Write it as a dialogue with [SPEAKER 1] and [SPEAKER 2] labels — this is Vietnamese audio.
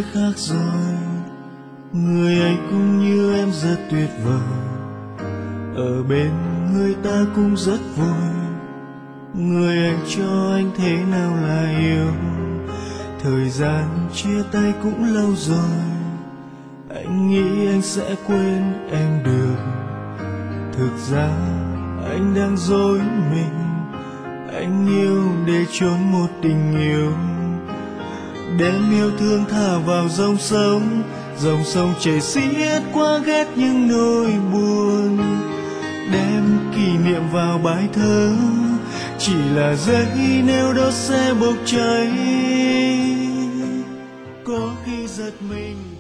[SPEAKER 1] người khác rồi. Người ấy cũng như em rất tuyệt vời, ở bên người ta cũng rất vui. Người ấy cho anh thế nào là yêu, thời gian chia tay cũng lâu rồi. Anh nghĩ anh sẽ quên em được, thực ra anh đang dối mình. Anh yêu để trốn một tình yêu, đem yêu thương thả vào dòng sông. Dòng sông chảy xiết qua ghét những nỗi buồn, đem kỷ niệm vào bài thơ. Chỉ là giấy nếu đó sẽ bốc cháy, có khi giật mình